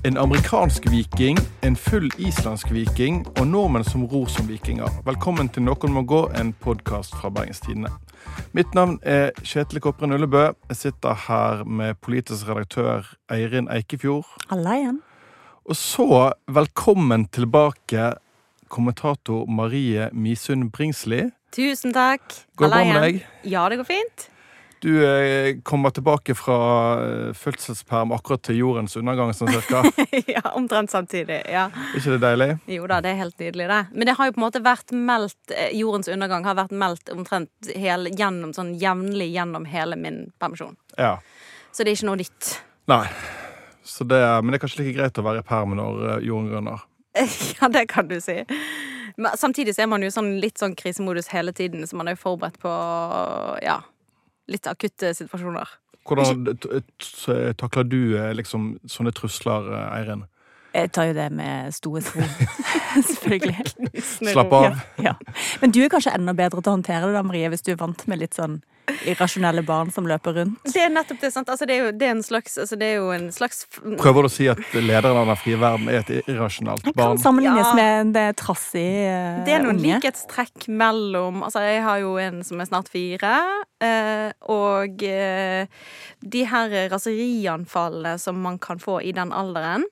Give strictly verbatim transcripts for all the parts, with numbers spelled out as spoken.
En amerikansk viking, en full islandsk viking og nordmenn som ror som vikinger. Velkommen til Noen må gå, en podcast fra Bergens Tidende. Mitt navn er Kjetil Kopren Ullebø. Jeg sitter her med politisk redaktør Eirin Eikefjord. Halla igjen. Og så velkommen tilbake kommentator Marie Misund Bringsli. Tusen takk. Går det bra med deg? Ja, det går fint. Du eh, kommer tilbake fra eh, fødselsperm akkurat til jordens undergang, sånn cirka. Ja, omtrent samtidig, ja. Ikke det deilig? Jo da, det er helt nydelig det. Men det har jo på en måte vært meldt, eh, jordens undergang har vært meldt omtrent hele, gjennom, sånn jevnlig gjennom hele min permisjon. Ja. Så det er ikke noe nytt. Nei. Så det, men det er kanskje like greit å være i perm når eh, jorden grønner. Ja, det kan du si. Men samtidig så er man jo sånn, litt sånn krisemodus hele tiden, så man er jo forberedt på, ja, litt akutte situasjoner. Hvordan t- t- takler du eh, liksom sånne trusler, eh, Eirin? Jeg tar jo det med store sko. Selvfølgelig. Slapp av. Ja, ja. Men du er kanskje enda bedre til å håndtere det da, Marie, hvis du er vant med litt sånn irrasjonelle barn som løper rundt. Det er nettopp det, sant? Altså, det er jo, det er en slags, altså, det er jo en slags... Prøver du å si at lederen av den frie verden er et irrasjonalt Det barn? kan sammenlignes Ja. med det trassig uh, Det er noen unge. likhetstrekk mellom, altså jeg har jo en som er snart fire, eh, og eh, de her raserianfallene som man kan få i den alderen,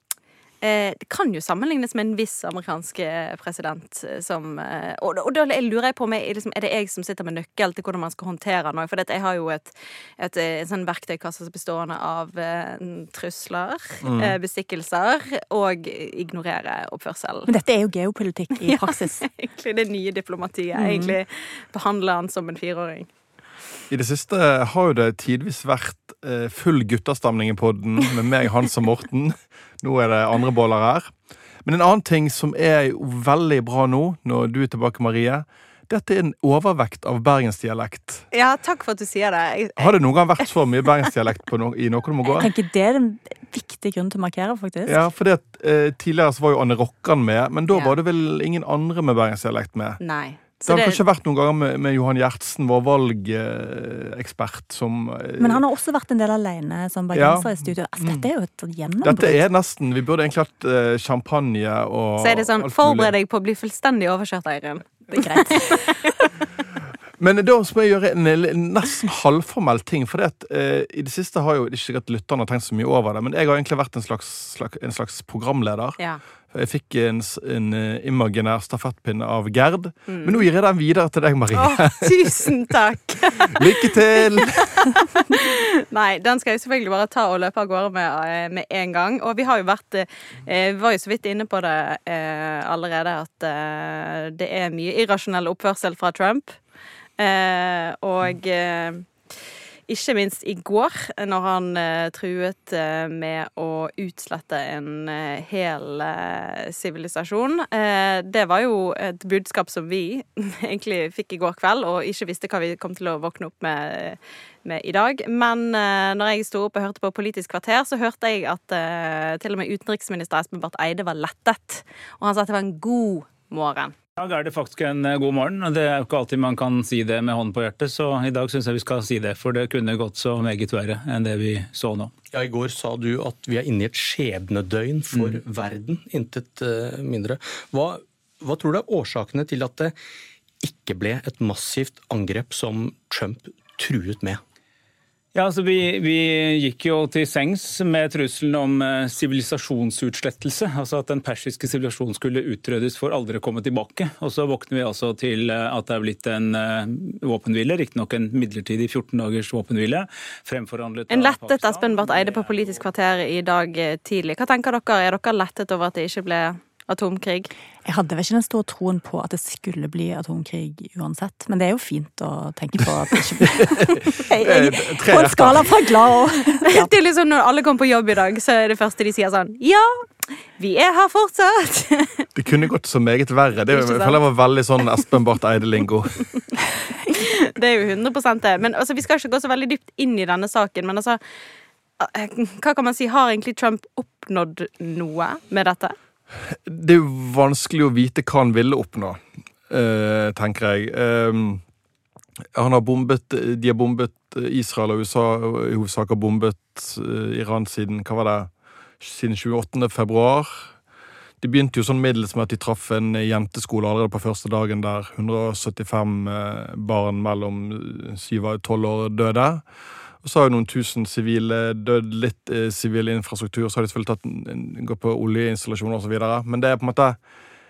eh, det kan jo sammenlignes med en viss amerikansk eh, president som, eh, og, og da lurer jeg på meg, liksom, er det jeg som sitter med nøkkel til hvordan man skal håndtere noe, for dette, jeg har jo et, et, et sånn verktøykasse bestående av eh, trusler, Mm. eh, bestikkelser, og ignorere oppførselen. Men dette er jo geopolitikk i praksis. Egentlig det nye diplomatiet. Mm. Egentlig behandler han som en fireåring. I det siste har jo det tidvis vært eh, full guttastamning i podden med meg, Hans og Morten. Nå er det andre boller her. Men en annen ting som er jo veldig bra nå, når du er tilbake, Marie, dette er en overvekt av bergensdialekt. Ja, takk for at du sier det. Jeg, Har det noen gang vært så mye bergensdialekt på no- i Noen må gå? Jeg tenker det er en viktig grunn til å markere, faktisk. Ja, for det, eh, tidligere så var jo Anne Rokkan med, men da Ja. var det vel ingen andre med bergensdialekt med. nei. Det Så har det, kanskje vært noen ganger med, med Johan Gjertsen, vår valgekspert, som eh, Men han har også vært en del alene som bergenser i studio. Altså, dette er jo et gjennombrudd. Dette er nesten, vi burde egentlig hatt eh, champagne og så er det sånn, alt forbered mulig. deg på å bli fullstendig overkjørt, Eirin. Det er greit. Men da må jeg gjøre en, en nesten halvformell ting, for det at, eh, i det siste har jo ikke sikkert lytterne tenkt så mye over det, men jeg har egentlig vært en slags, slags, en slags programleder. Ja. Jeg fikk en, s- en eh, imaginær stafettpinne av Gerd, Mm. men nå gir jeg den videre til deg, Marie. Å, tusen takk! Lykke til! Nei, den skal jeg selvfølgelig bare ta og løpe av gårde med, eh, med en gang. Og vi har jo vært, eh, vi var jo så vidt inne på det eh, allerede, at eh, det er mye irrasjonell oppførsel fra Trump. Eh, og eh, ikke minst i går, når han eh, truet eh, med å utslette en eh, hel sivilisasjon. Eh, det var jo et budskap som vi egentlig fikk i går kveld, og ikke visste hva vi kom til å våkne opp med, med i dag. Men eh, når jeg sto opp og hørte på Politisk kvarter, så hørte jeg at eh, til og med utenriksminister Espen Barth Eide var lettet. Og han sa at det var en god morgen. I dag er det faktisk en eh, god morgen, og det er jo ikke alltid man kan si det med hånden på hjertet, så i dag synes jeg vi skal si det, for det kunne gått så meget verre enn det vi så nå. Ja, I går sa du at vi er inne i et skjebnedøgn for mm. verden, intet uh, mindre. Hva, hva tror du er årsakene til at det ikke ble et massivt angrep som Trump truet med? Ja, altså vi, vi gikk jo til sengs med trusselen om sivilisasjonsutslettelse, eh, altså at den persiske sivilisasjonen skulle utryddes for aldri å komme tilbake. Og så våkner vi altså til eh, at det er blitt en eh, våpenhvile, riktignok en midlertidig fjorten dagers våpenhvile, fremforhandlet av En lettet Pakistan. Espen Barth Eide på Politisk kvarter i dag eh, tidlig. Hva tenker dere? Er dere lettet over at det ikke ble atomkrig? Jeg hadde vel ikke den store troen på at det skulle bli atomkrig uansett, men det er jo fint å tenke på at det ikke blir. Jeg, jeg, Tre på en skala fra glad og... Ja. Det er liksom når alle kommer på jobb i dag, så er det første de sier sånn, ja, vi er her fortsatt. Det kunne gått så meget verre. Det Ikke sant? jeg føler jeg var veldig sånn Espen Barth Eide-lingo. Det er jo hundre prosent det. Men altså, vi skal ikke gå så veldig dypt inn i denne saken, men altså, hva kan man si, har egentlig Trump oppnådd noe med dette? Det er jo vanskelig å vite hva han ville oppnå, eh, tenker jeg. Eh, han har bombet, de har bombet Israel og U S A, i hovedsak har bombet eh, Iran siden, hva var det, siden tjueåttende februar. De begynte jo sånn middels med at de traff en jenteskole allerede på første dagen der hundre og syttifem barn mellom syv og tolv år døde. Og så har jo noen tusen sivile dødd, litt eh, sivil infrastruktur, så har de selvfølgelig tatt en, en, gått på oljeinstallasjoner og så videre. Men det er på en måte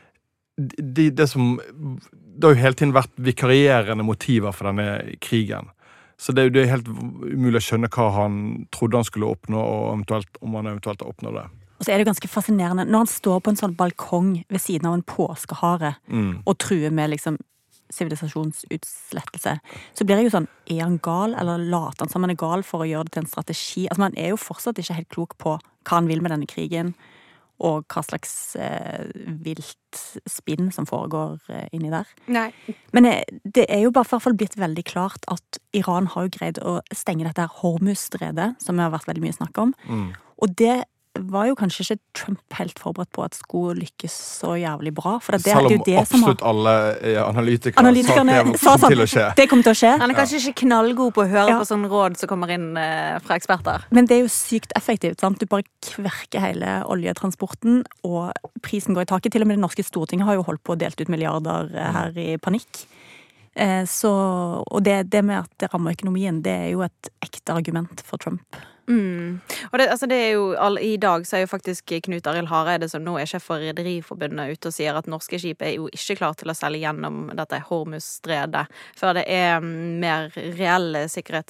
de, det som det har jo hele tiden vært vikarierende motiver for denne krigen. Så det er jo det er helt umulig å skjønne hva han trodde han skulle oppnå, og eventuelt, om han eventuelt har oppnådd det. Og så er det ganske fascinerende, når han står på en sånn balkong ved siden av en påskehare, mm. og truer med liksom sivilisasjonsutslettelse, så blir det jo sånn, er han gal, eller later han som han er gal for å gjøre det til en strategi? Altså man er jo fortsatt ikke helt klok på hva han vil med denne krigen, og hva slags eh, vilt spinn som foregår eh, inni der. Nei. Men eh, det er jo bare for hvert fall blitt veldig klart at Iran har jo greid å stenge dette her Hormuz-stredet, som det har vært veldig mye snakk om. Mm. Og det var jo kanskje ikke Trump helt forberedt på at skulle lykkes så jævlig bra. For det, Selv om det er jo det absolutt som har... alle analytikere Analytikerne sa at det sa kom sånn, til å skje. Det kommer til å skje. Han er kanskje ja. ikke knallgod på å høre ja. på sånn råd som kommer inn eh, fra eksperter. Men det er jo sykt effektivt, sant? Du bare kverker hele oljetransporten, og prisen går i taket. Til og med det norske Stortinget har jo holdt på å delt ut milliarder eh, her i panikk. Eh, så, og det, det med at det rammer økonomien, det er jo et ekte argument for Trump. Mm. Og det, altså det er jo all, I dag så er jo faktisk Knut Arild Hareide, som nå er sjef for Rederiforbundet, ute og sier at norske skip er jo ikke klar til å selge gjennom dette Hormuz-stredet før det er mer reelle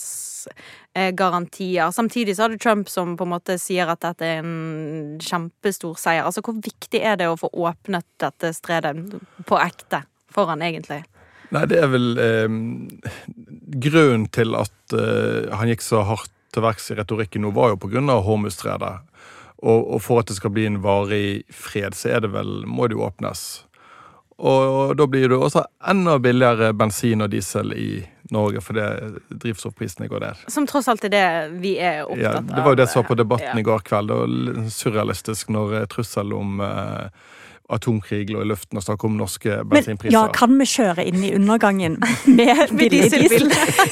sikkerhetsgarantier. Samtidig så har du Trump som på en måte sier at dette er en kjempestor seier. Altså hvor viktig er det å få åpnet dette stredet på ekte for han egentlig? Nei, det er vel eh, grunnen til at eh, han gikk så hardt til verks i retorikken nå var jo på grunn av Hormuz-stredet. Og, og for at det skal bli en varig fred, så er det vel, må det jo åpnes. Og, og da blir det også enda billigere bensin og diesel i Norge, for det drivstoffprisene går der. Som tross alt er det vi er opptatt av. Ja, det var jo det som var på debatten ja. i går kveld. Det var surrealistisk når trussel om eh, atomkrig lå i luften og snakket om norske bensinpriser. Men ja, kan vi kjøre inn i undergangen med billig diesel?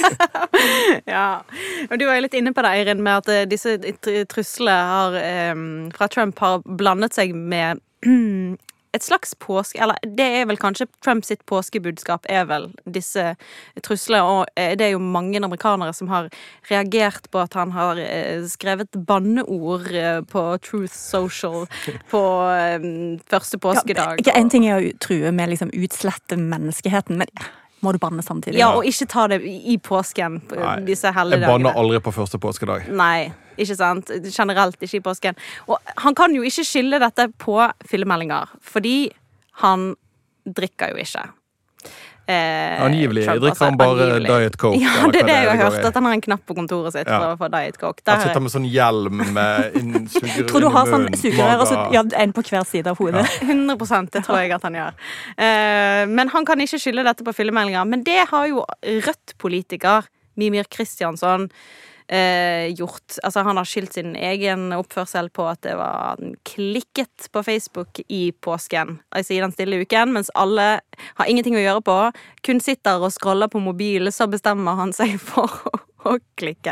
Ja, og du var jo litt inne på det, Eirin, med at disse truslene har, um, fra Trump har blandet seg med et slags påske, eller det er vel kanskje Trump sitt påskebudskap er vel disse truslene, og det er jo mange amerikanere som har reagert på at han har skrevet banneord på Truth Social på um, første påskedag. Ja, en ting er å true med liksom utslette menneskeheten, men må du banne samtidig? Ja, og ikke ta det i påsken. Nei, disse helligdagene. Jeg banner aldri på første påskedag. Nei, ikke sant? Generelt ikke i påsken. Og han kan jo ikke skylde dette på fyllemeldinger, fordi han drikker jo ikke. Eh, angivelig. Trump, drikker han bare angivelig. Diet Coke. Ja, det er det jeg har hørt, at han har en knapp på kontoret sitt ja. for å få Diet Coke. Der... Han sitter med sånn hjelm med inn, sugerør i munnen. Tror du har sånn sugerør, og så ja, en på hver side av hodet? Ja. hundre prosent, det tror jeg at han gjør. Eh, men han kan ikke skylde dette på fyllemeldinger. Men det har jo Rødt-politiker Mímir Kristjánsson Eh, gjort, altså han har skyldt sin egen oppførsel på at det var klikket på Facebook i påsken, altså i den stille uken, mens alle har ingenting å gjøre på, kun sitter og scroller på mobilen, så bestemmer han seg for å klikke.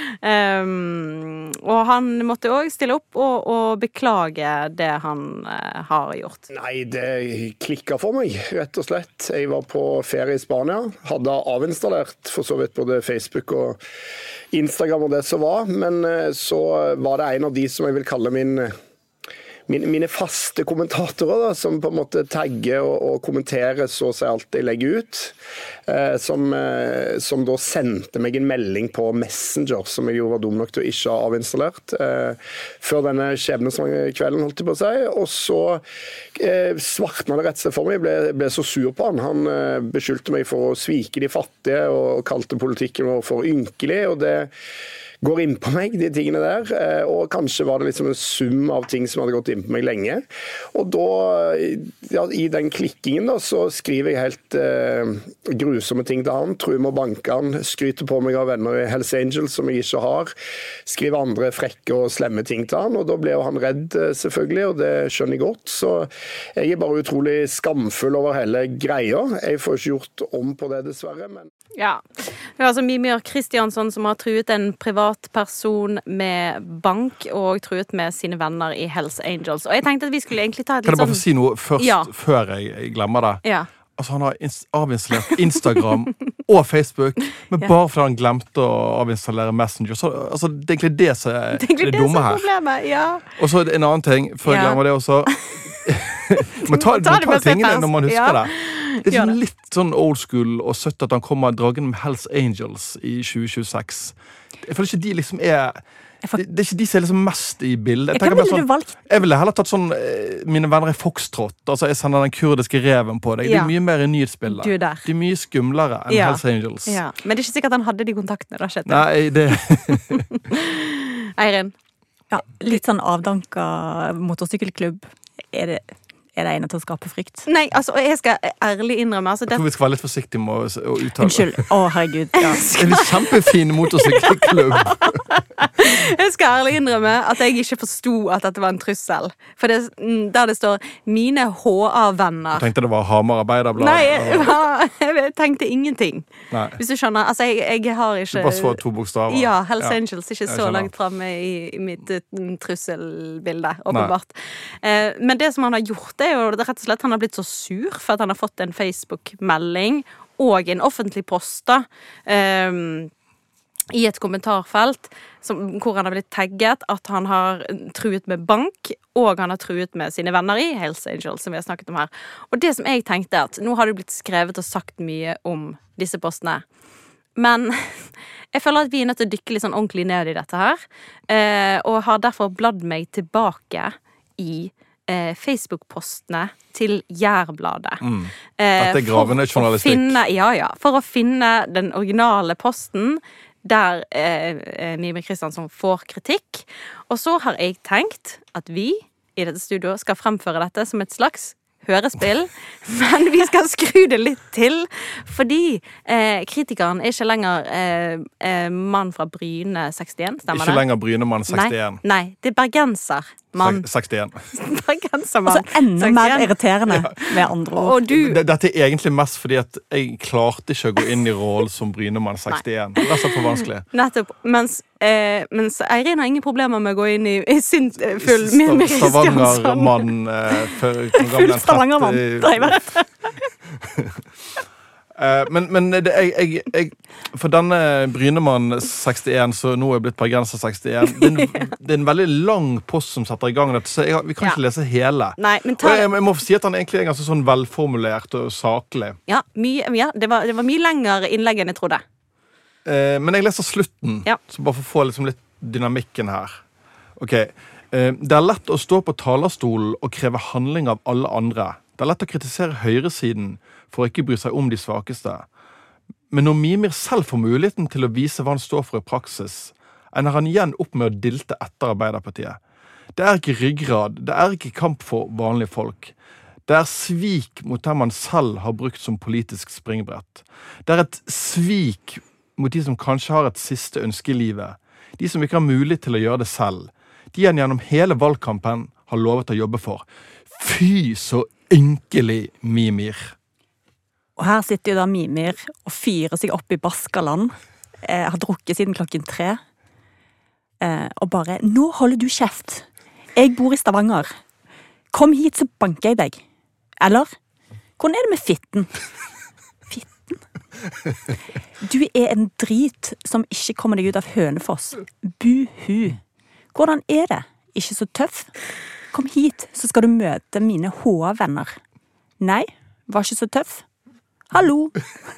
Um, og han måtte også stille opp og, og beklage det han uh, har gjort. Nei, det klikket for meg, rett og slett. Jeg var på ferie i Spania, hadde avinstallert for så vidt både Facebook og Instagram og det som var, men uh, så var det en av de som jeg vil kalle min Mine, mine faste kommentatorer da, som på en måte tagger og, og kommenterer så å si alt jeg legger ut, eh, som, eh, som da sendte meg en melding på Messenger, som jeg jo var dum nok til å ikke ha avinstallert, eh, før denne skjebnesvange kvelden, holdt jeg på å si, og så eh, svartna det rett og slett for meg, jeg ble, ble så sur på han, han eh, beskyldte meg for å svike de fattige, og kalte politikken for ynkelig, og det går inn på meg, de tingene der, og kanskje var det liksom en sum av ting som hadde gått inn på meg lenge. Og da, ja, i den klikkingen da, så skriver jeg helt eh, grusomme ting til han, truer med å banke han, skryter på meg av venner i Hells Angels som jeg ikke har, skriver andre frekke og slemme ting til han, og da ble jo han redd selvfølgelig, og det skjønner jeg godt, så jeg er bare utrolig skamfull over hele greia. Jeg får ikke gjort om på det dessverre, men... Ja, det er altså Mímir Kristjánsson som har truet en privat privatperson med bank og truet med sine venner i Hells Angels. Og jeg tenkte at vi skulle egentlig ta et Kan litt jeg bare få sånn... si noe først, Ja. før jeg, jeg glemmer det? Ja. Altså, han har ins- avinstallert Instagram og Facebook, men Ja. bare fordi han glemte å avinstallere Messenger. Så, altså, det er egentlig det som er Det er egentlig det det som dumme er her. problemet, ja. Og så en annen ting, før jeg Ja. glemmer det også. Man tar, Ta man det tar med seg tingene først. når man husker Ja. det. Det er Gjør sånn det. litt sånn old school og søtt at han kommer dragende med Hells Angels i tjue tjueseks. Jeg føler ikke de liksom er Det, det er ikke de som er liksom mest i bildet. Jeg, Hva tenker mer ville sånn, du valgt? jeg ville heller tatt sånn eh, Mine venner i Foxtrot. Altså jeg sender den kurdiske reven på deg. Det Ja. er mye mer i nyhetsbildet. Du der. De er mye skumlere enn Ja. Hells Angels. Ja. Men det er ikke sikkert han hadde de kontaktene, da, Kjetil. Nei, det Eirin. Ja, litt sånn avdanka motorsykkelklubb. Er det, er det egnet til å skape frykt? Nei, altså, og jeg skal ærlig innrømme altså, Jeg det, tror vi skal være litt forsiktige med å, å uttale Unnskyld. Å, herregud. Ja. En kjempefin motorsykkelklubb. Jeg skal ærlig innrømme at jeg ikke forsto at dette var en trussel. For det, mm, der det står 'mine H A-venner'. Jeg tenkte det var Hamar Arbeiderblad. Nei, jeg, jeg tenkte ingenting. Nei. Hvis du skjønner. Altså, jeg, jeg har Du ikke bare så to bokstaver. Ja, Hells Ja. Angels. Ikke Jeg så skjønner. langt framme i, i mitt uh, trusselbilde, åpenbart. Eh, men det som han har gjort, det er jo rett og slett han har blitt så sur for at han har fått en Facebook-melding og en offentlig post da, eh, i et kommentarfelt som, hvor han har blitt tagget at han har truet med bank, og han har truet med sine venner i Hells Angels, som vi har snakket om her. Og det som jeg tenkte at, nå har det blitt skrevet og sagt mye om disse postene, men jeg føler at vi er nødt til å dykke litt sånn ordentlig ned i dette her, eh, og har derfor bladd meg tilbake i eh, Facebook-postene til Jærbladet. Mm. Eh, Dette er gravende for å journalistikk. Finne, ja, ja, for å finne den originale posten der eh, Mimir Kristiansson får kritikk. Og så har jeg tenkt at vi i dette studioet skal fremføre dette som et slags hørespill, men vi skal skru det litt til, fordi eh, kritikeren er ikke lenger eh, eh, mann fra Bryne sekstien, stemmer Ikke det? lenger Brynemann sekstien. Nei, nei, det er bergenser. Mann. Sek- sekstien. Bergensermann. Altså enda mer sekstien. irriterende, med andre ord. Og du D- Dette er egentlig mest fordi at jeg klarte ikke å gå inn i rollen som Brynemann sekstien. Det er så for vanskelig. Nettopp. Mens, eh, mens Eirin har ingen problemer med å gå inn i, i sin eh, full Stav- Mimir Kristiansson. Stavangermann eh, før- hvor gammel er han? Full Stavangermann, tretti? det har jeg vært. Eh, men men det, jeg, jeg, jeg, for denne Brynemann sekstien, så nå er jeg blitt bergenser sekstien, det er, en, det er en veldig lang post som setter i gang dette, så jeg, vi kan ikke Ja. lese hele. Nei, men Og ta jeg, jeg må få si at han egentlig er ganske sånn velformulert og saklig. Ja, mye, ja det, var, det var mye lengre innlegg enn jeg trodde. Eh, men jeg leser slutten, Ja. så bare for å få liksom litt dynamikken her. Ok. Eh, det er lett å stå på talerstolen og kreve handling av alle andre. Det er lett å kritisere høyresiden for å ikke bry seg om de svakeste. Men når Mimir selv får muligheten til å vise hva han står for i praksis, ender han igjen opp med å dilte etter Arbeiderpartiet. Det er ikke ryggrad, det er ikke kamp for vanlige folk. Det er svik mot dem man selv har brukt som politisk springbrett. Det er et svik mot de som kanskje har et siste ønske i livet. De som ikke har mulighet til å gjøre det selv. De han gjennom hele valgkampen har lovet å jobbe for. Fy så ynkelig, Mimir. Og her sitter jo da Mimir og fyrer seg opp i Baskaland. Eh, har drukket siden klokken tre. Eh, og bare 'Nå holder du kjeft. Jeg bor i Stavanger. Kom hit, så banker jeg deg.' Eller? Hvordan er det med fitten? Fitten? Du er en drit som ikke kommer deg ut av Hønefoss. Buhu. Hvordan er det? Ikke så tøff? Kom hit, så skal du møte mine H A-venner. Nei, var ikke så tøff. Hallo!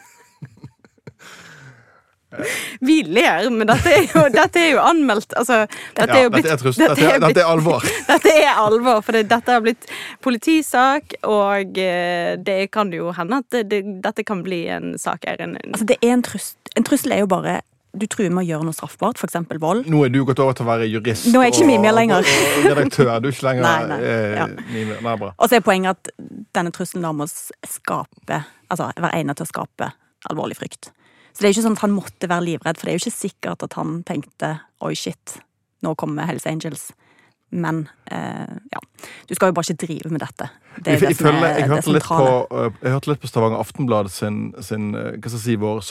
Vi ler, men dette er jo, dette er jo anmeldt. Altså, dette er Ja, jo blitt, dette er, trus- dette, er, dette er alvor. Dette er alvor, for det, dette har blitt politisak, og eh, det kan jo hende at det, det, dette kan bli en sak her. En, en. Altså, det er en trussel. En trussel er jo bare du truer med å gjøre noe straffbart, for eksempel vold. Nå er du gått over til å være jurist. Nå er jeg ikke Mimir lenger. Og, og redaktør. Du er ikke lenger Nei, nei, eh, ja. Mimir. Nei, bra. Og så er poenget at denne trusselen da må skape, altså være egnet til å skape alvorlig frykt. Så det er jo ikke sånn at han måtte være livredd, for det er jo ikke sikkert at han tenkte, oi shit, nå kommer Hells Angels. men eh, ja, du skal jo bare ikke drive med dette. Det er Jeg, det jeg, som føler, er jeg, det hørte litt på, sentrale. øh, jeg hørte litt på Stavanger Aftenblad sin, sin øh, hva skal jeg si, vår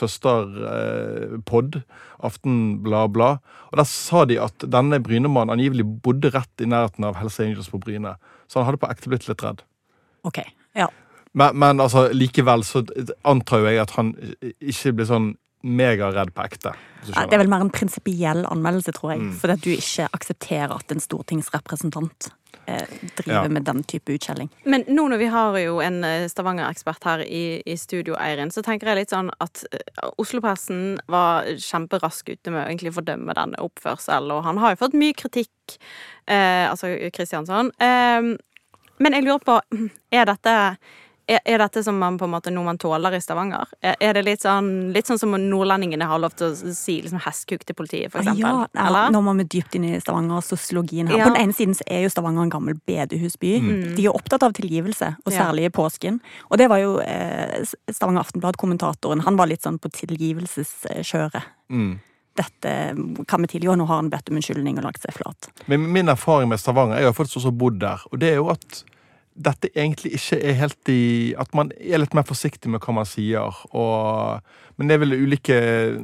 søsterpodd, Aftenblad Blad, og der sa de at denne Brynemannen angivelig bodde rett i nærheten av Hells Angels på Bryne, så han hadde på ekte blitt litt redd. Ok, ja. Men, men altså, likevel så antar jo jeg at han ikke blir sånn megaredd på ekte. hvis du Ja, skjønner. det er vel mer en prinsipiell anmeldelse, tror jeg, Mm. fordi at du ikke aksepterer at en stortingsrepresentant eh, driver Ja. med den type utskjelling. Men nå når vi har jo en eh, Stavanger-ekspert her i, i studio, Eirin, så tenker jeg litt sånn at eh, Oslo-pressen var kjemperask ute med å egentlig fordømme denne oppførsel, og han har jo fått mye kritikk, eh, altså Kristiansson. Eh, men jeg lurer på, er dette... Er, er dette som man på en måte noe man tåler i Stavanger? Er, er det litt sånn, litt sånn som nordlendingene har lov til å si liksom hestkuk til politiet, for eksempel? Ja, ja, Eller? nå må vi dypt inn i Stavanger og sosiologien her. Ja. På den ene siden så er jo Stavanger en gammel bedehusby. De er opptatt av tilgivelse, og Ja. særlig i påsken. Og det var jo eh, Stavanger Aftenblad-kommentatoren. Han var litt sånn på tilgivelseskjøret. Mm. Dette kan vi tilgi, og nå har han bedt om unnskyldning og lagt seg flat. Men min erfaring med Stavanger, jeg har faktisk også bodd der, og det er jo at dette egentlig ikke er helt i... At man er litt mer forsiktig med hva man sier, og... Men det er vel ulike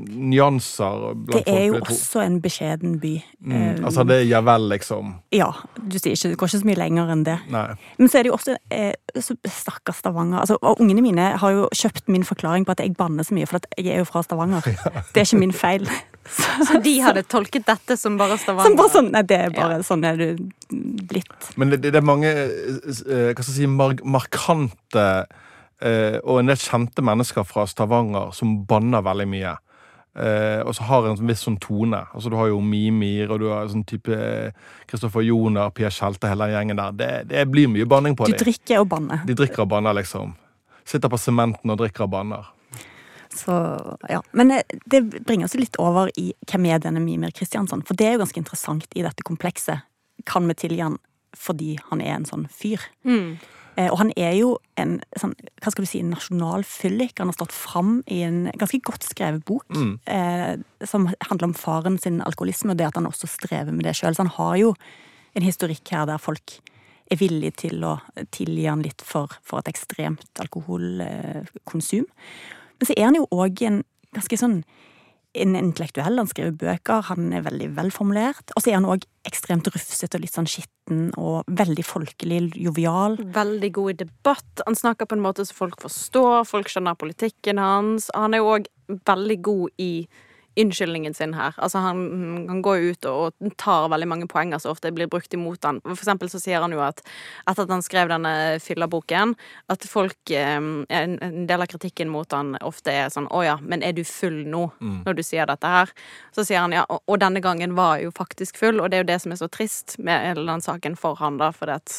nyanser blant Det folk, er jo vil jeg tro. også en beskjeden by. Mm. Eh, Altså, det er ja vel, liksom. Ja, du sier ikke, det går ikke så mye lenger enn det. Nei. Men så er det jo også eh, så stakkars Stavanger. Altså, og ungene mine har jo kjøpt min forklaring på at jeg banner så mye, for at jeg er jo fra Stavanger. Det er ikke min feil. Så de hadde tolket dette som bare Stavanger? Som bare sånn, nei, det er bare sånn er du blitt. Men det, det er mange eh, hva skal jeg si, mar markante eh, og en del kjente mennesker fra Stavanger som banner veldig mye. Eh, og så har en viss sånn tone. Altså Du har jo Mimir, og du har sånn type Kristoffer Joner, Pia Kjelte, hele den gjengen der. Det, det blir mye banning på Du dem. drikker og banner. De drikker og banner, liksom. Sitter på sementen og drikker og banner. Så, ja. Men eh, det bringer oss litt over i hvem er denne Mimir Kristiansson. For det er jo ganske interessant i dette komplekset. Kan vi tilgi han fordi han er en sånn fyr? Mm. Eh, og han er jo en sånn, hva skal du si, en nasjonalfyllik. Han har stått fram i en ganske godt skrevet bok Mm. eh, som handler om faren sin alkoholisme, og det at han også strever med det selv. Så han har jo en historikk her der folk er villige til å tilgi han litt for, for et ekstremt alkoholkonsum. Men så er han jo også en ganske sånn en intellektuell, han skriver bøker, han er veldig velformulert, og så er han også ekstremt rufset og litt sånn skitten og veldig folkelig, jovial. Veldig god i debatt. Han snakker på en måte som folk forstår, folk skjønner politikken hans. Han er jo også veldig god i unnskyldningen sin her. Altså han, han går jo ut og, og tar veldig mange poenger så ofte blir brukt imot han. For eksempel så sier han jo at etter at han skrev denne fyllaboken, at folk, eh, en, en del av kritikken mot han ofte er sånn, åja, men er du full nå, Mm. når du sier dette her? Så sier han, ja, og, og denne gangen var jeg jo faktisk full, og det er jo det som er så trist med hele den saken for han da, for at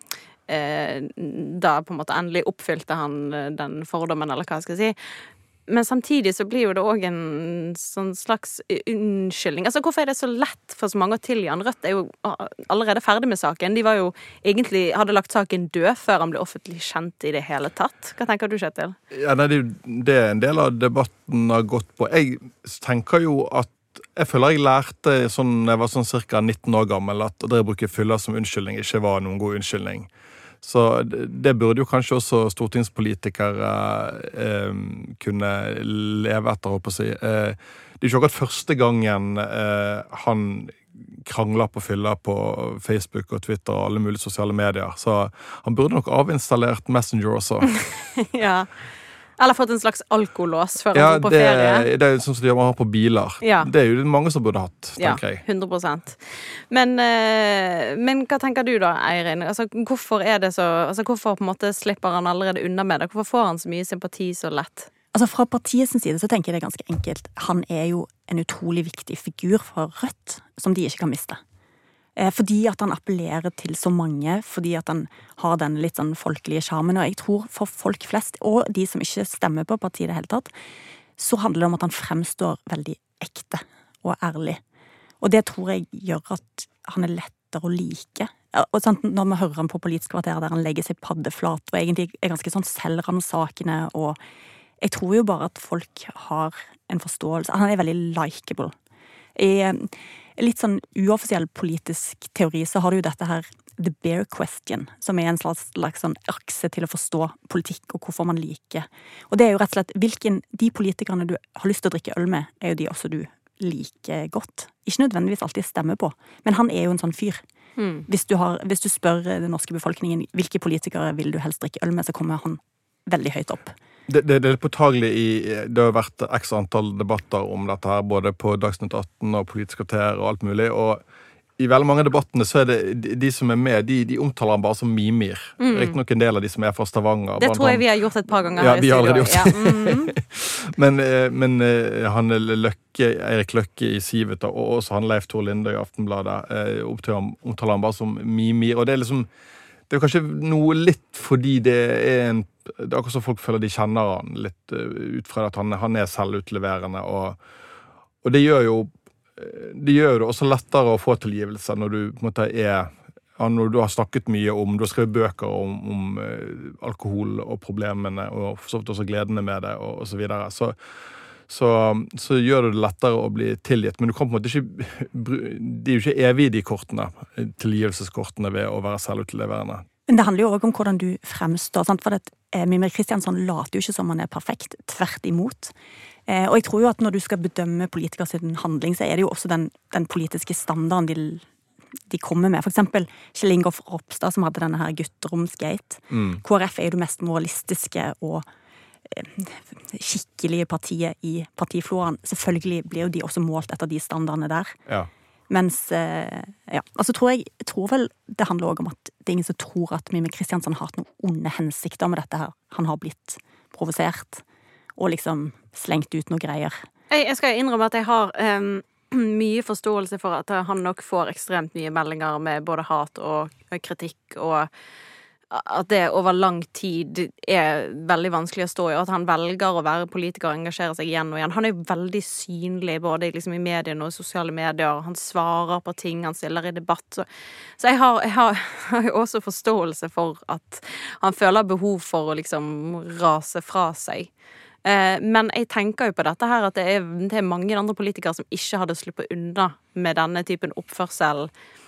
eh, da på en måte endelig oppfylte han eh, den fordommen, eller hva jeg skal si. Men samtidig så blir jo det også en sånn slags unnskyldning. Altså, hvorfor er det så lett for så mange å tilgi han? Rødt er jo allerede ferdig med saken. De var jo egentlig, hadde lagt saken død før han ble offentlig kjent i det hele tatt. Hva tenker du, Kjetil? Ja, nei, det, er jo- det er en del av debatten har gått på. Jeg tenker jo at jeg føler jeg lærte sånn, jeg var sånn cirka nitten år gammel, at det å bruke fyller som unnskyldning ikke var noen god unnskyldning. Så det, det burde jo kanskje også stortingspolitikere eh, kunne leve etter, holdt på å si. Eh, det er jo ikke akkurat første gangen eh, han krangler på fyller på Facebook og Twitter og alle mulige sosiale medier, så han burde nok avinstallert Messenger også. Ja. Eller fått en slags alkolås før Ja, han dro på det, ferie. det er jo sånn som de har på biler. Ja. Det er jo mange som burde hatt, Ja, tenker jeg. hundre prosent. Men, eh, men hva tenker du da, Eirin? Altså, hvorfor er det så, altså, hvorfor på en måte slipper han allerede unna med det? Hvorfor får han så mye sympati så lett? Altså Fra partiets side så tenker jeg det er ganske enkelt. Han er jo en utrolig viktig figur for Rødt, som de ikke kan miste. Eh, fordi at han appellerer til så mange, fordi at han har den litt sånn folkelige charmen. Og jeg tror for folk flest, og de som ikke stemmer på partiet i det hele tatt, så handler det om at han fremstår veldig ekte og ærlig. Og det tror jeg gjør at han er lettere å like. Og sant, når vi hører han på Politisk kvarter der han legger seg paddeflat og egentlig er ganske sånn selvransakende, og jeg tror jo bare at folk har en forståelse. Han er veldig likeable. I, litt sånn uoffisiell politisk teori, så har du jo dette her The Bear Question, som er en slags, slags sånn akse til å forstå politikk og hvorfor man liker. Og det er jo rett og slett hvilken, de politikerne du har lyst til å drikke øl med, er jo de også du liker godt. Ikke nødvendigvis alltid stemmer på, men han er jo en sånn fyr. Mm. Hvis, du har, hvis du spør den norske befolkningen hvilke politikere vil du helst drikke øl med, så kommer han veldig høyt opp. Det, det, det er påtagelig i, det har vært x antall debatter om dette her, både på Dagsnytt atten og Politisk kvarter og alt mulig, og i veldig mange av debattene så er det de, de som er med, de, de omtaler han bare som mimir. Mm. Riktig nok en del av de som er fra Stavanger. Det tror jeg vi har gjort et par ganger ja, her i studio. Ja, vi har allerede gjort ja. mm. men, men han Løkke, Eirik Løkke i Sivet, og også han Leif Tore Linde i Aftenbladet, omtaler han bare som mimir. Og det er liksom, det er kanskje noe litt fordi det er en, det er akkurat som folk føler de kjenner han litt ut fra at han, han er selvutleverende, og, og det gjør jo det gjør det også lettere å få tilgivelse når du på en måte er, når du har snakket mye om, du har skrevet bøker om, om uh, alkohol og problemene, og for så vidt også gledene med det, og, og så videre. Så, så, så gjør det det lettere å bli tilgitt, men du kan på en måte ikke, de er jo ikke evige de kortene, tilgivelseskortene ved å være selvutleverende. Men det handler jo også om hvordan du fremstår, sant? For at eh, Mimir Kristiansson later jo ikke som han er perfekt, tvert imot. Eh, og jeg tror jo at når du skal bedømme politikers handling, så er det jo også den, den politiske standarden de, de kommer med. For eksempel Kjell Ingolf Ropstad, som hadde denne her gutteromsgate. Mm. K R F er jo det mest moralistiske og eh, skikkelige partiet i partifloraen. Selvfølgelig blir jo de også målt etter de standardene der. Ja. Mens, ja, altså tror jeg, jeg tror vel det handler også om at det er ingen som tror at Mimir Kristiansson har hatt noen onde hensikter med dette her. Han har blitt provosert og liksom slengt ut noe greier. Jeg, jeg skal innrømme at jeg har um, mye forståelse for at han nok får ekstremt mye meldinger med både hat og kritikk, og at det over lang tid er veldig vanskelig å stå i, og at han velger å være politiker og engasjere seg igjen og igjen. Han er jo veldig synlig både liksom i mediene og i sosiale medier. Han svarer på ting, han stiller i debatt. Så, så jeg, har, jeg har, har jo også forståelse for at han føler behov for å liksom rase fra seg. Eh, men jeg tenker jo på dette her at det er, det er mange andre politikere som ikke hadde sluppet unna med denne typen oppførsel.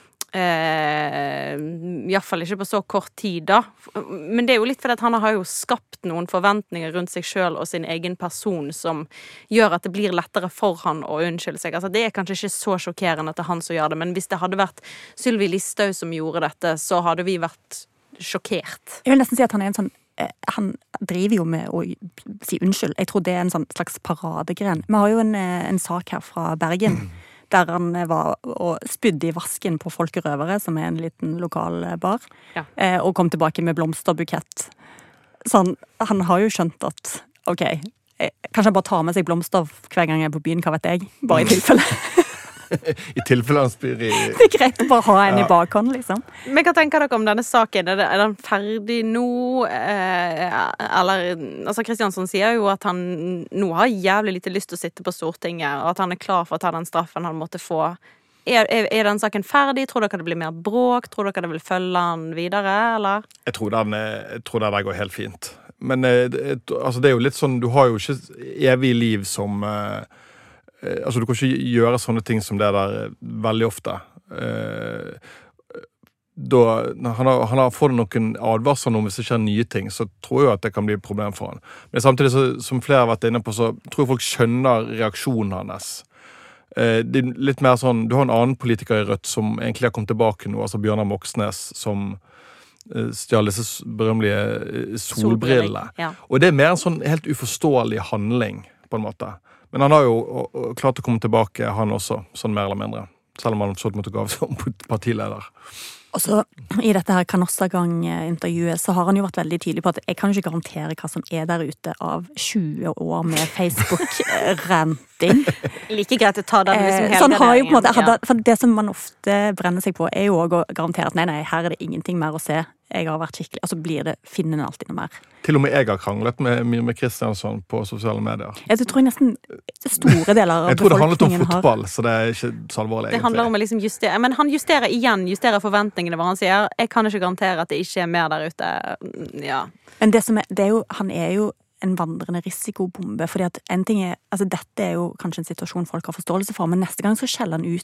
Eh, i hvert fall ikke på så kort tid da, men det er jo litt fordi at han har jo skapt noen forventninger rundt seg selv og sin egen person som gjør at det blir lettere for han å unnskylde seg. Altså, det er kanskje ikke så sjokkerende at det er han som gjør det, men hvis det hadde vært Sylvi Listhaug som gjorde dette, så hadde vi vært sjokkert. Jeg vil nesten si at han er en sånn han driver jo med å si unnskyld. Jeg tror det er en sånn slags paradegren. Vi har jo en, en sak her fra Bergen der han var og spydde i vasken på Folkerøvere, som er en liten lokal bar, ja. eh, og kom tilbake med blomsterbukett. Så han, han har jo skjønt at, ok, jeg, kanskje han bare tar med seg blomster hver gang jeg er på byen, hva vet jeg, bare i tilfelle. I tilfelle han spyr i... Det er greit å bare ha en ja. I bakhånd, liksom. Men hva tenker dere om denne saken? Er, det, er den ferdig nå? Eh, eller, altså Kristiansson sier jo at han nå har jævlig lite lyst til å sitte på Stortinget, og at han er klar for å ta den straffen han måtte få. Er, er, er den saken ferdig? Tror dere det blir mer bråk? Tror dere det vil følge han videre, eller? Jeg tror den, jeg tror den går helt fint. Men det, altså, det er jo litt sånn, du har jo ikke evig liv som... Eh, Altså, du kan ikke gjøre sånne ting som det der veldig ofte. Da, han har, han har fått noen advarsler om hvis det skjer nye ting, så tror jeg at det kan bli et problem for han. Men samtidig, så, som flere har vært inne på, så tror jeg folk skjønner reaksjonen hans. Det er litt mer sånn, du har en annen politiker i Rødt som egentlig har kommet tilbake nå, altså Bjørnar Moxnes, som stjal disse berømmelige solbrillene. Ja. Og det er mer en sånn helt uforståelig handling, på en måte. Men han har jo klart å komme tilbake, han også, sånn mer eller mindre. Selv om han så måtte gå av som partileder. Og så i dette her Kanossagang-intervjuet så har han jo vært veldig tydelig på at jeg kan jo ikke garantere hva som er der ute av tjue år med Facebook-ranting. Like greit å ta den liksom hele så han har jo på en måte, ja. For det som man ofte brenner seg på er jo også å garantere at nei, nei, her er det ingenting mer å se. Jeg har vært skikkelig, og så blir det finnende alltid noe mer. Til og med jeg har kranglet med Mimir Kristiansson på sosiale medier. Jeg tror nesten store deler av befolkningen har... Jeg tror det handlet om fotball, har... så det er ikke så alvorlig. Det handler om å liksom justere, men han justerer igjen, justerer forventningene hvor han sier, jeg kan ikke garantere at det ikke er mer der ute, ja. Men det som er, det er jo, han er jo en vandrende risikobombe, fordi at en ting er, altså dette er jo kanskje en situasjon folk har forståelse for, men neste gang så skjeller han ut